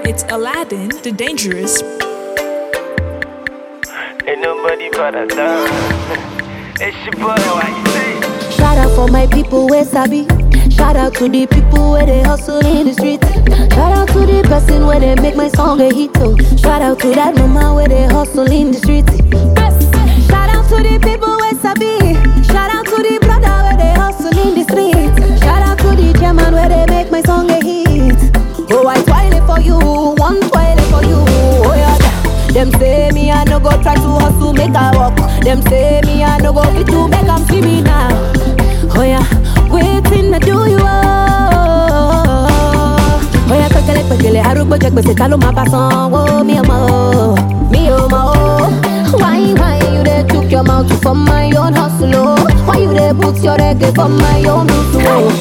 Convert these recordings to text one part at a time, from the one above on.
It's Aladdin, the Dangerous. Ain't nobody but a dog. It's your boy, why you say? Shout out for my people where sabi. Shout out to the people where they hustle in the street. Shout out to the person where they make my song a hit. Oh. Shout out to that mama where they hustle in the street. Shout out to the people where sabi. Shout out to the brother where they hustle in the street. Shout out to the chairman where they make my song a hit. Oh, I toilet for you, one toilet for you. Oh yeah. Them say me I no go try to hustle make I walk. Them say me I no go fit to make them see me now. Oh yeah, waiting to do you oh yeah, pekele harubo jagbe se talo ma pasan oh mi omo Why you dey took your mouth for my own hustle oh? Why you dey put your reggae for my own hustle oh?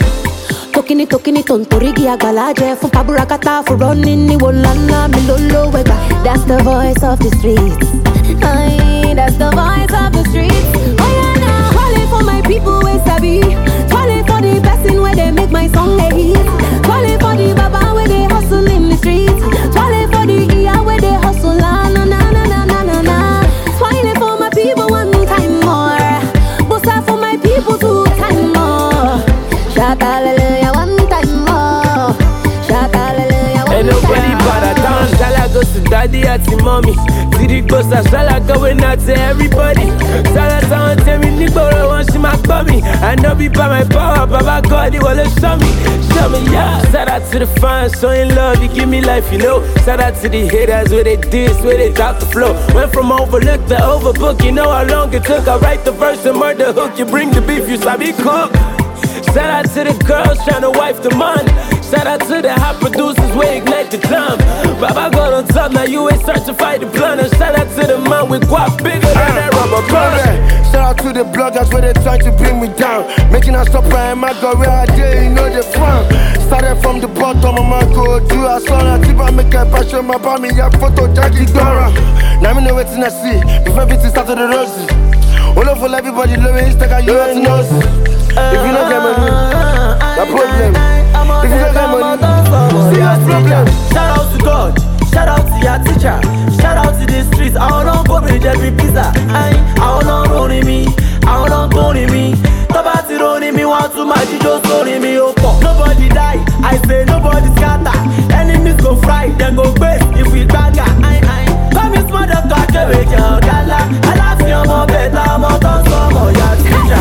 Tokini tontorigi agbalaje fun paburakata for running ni wolana mi lolo wega. That's the voice of the streets. Aye, that's the voice of the streets. Oh yeah, now calling for my people where sabi. Calling for the person where they make my song a hit. Calling for the baba where they hustle in the streets. Calling for the iya where they hustle na na na na na na na. Smiling for my people one time more. Bossa for my people two time more. Shout hallelujah one time more. Shout hallelujah one time more. Ain't nobody but a dance. Shall I go to daddy at the mommy? Did it go so shall I go and out to everybody? Shall I tell me nigga want she my bummy? I know be by my power, Baba God, he wanna show me, yeah. Shout out to the fans, showing love, you give me life, you know. Shout out to the haters, where they diss, where they drop the flow. Went from overlooked to overbook, you know how long it took. I write the verse and murder hook, you bring the beef, you sabi cook. Shout out to the girls trying to wife the man. Shout out to the hot producers where ignite the climb. Baba God on top, now you ain't certified the planner. Shout out to the man with guap bigger than that rubber band. Shout out to the bloggers where they try to bring me down. Making a stop and my God where I did, you know the frown. Started from the bottom of my go to a son. I tip I make a passion, my mommy, I photo Jackie Dora. Now me know what I see. Before everything started the roses. All over everybody love me, Instagram, you have to know. If you don't get money, the problem. If you don't get money, serious problem. Shout out to God, shout out to your teacher, shout out to the streets. I don't go with every pizza. I don't running me, I don't running me. Nobody running me, want to my just running me up. Nobody die, I say nobody scatter. Enemies go fry, then go best if we bagger. Come is mother talk away, gala. I love you more better, more than some of your teacher.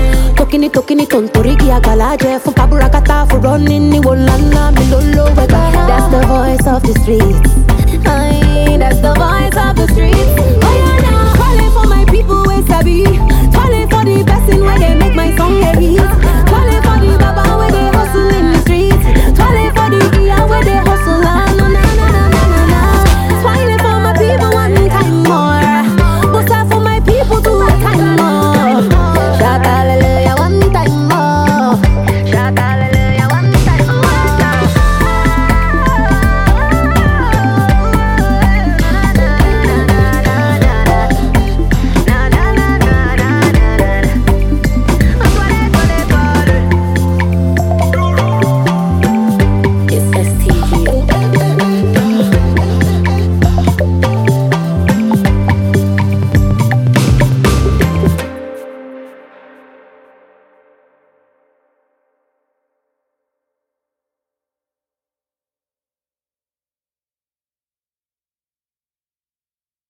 Tokini tontorigi agbalaje fun paburakata for running ni wolana mi lolo wega. That's the voice of the streets.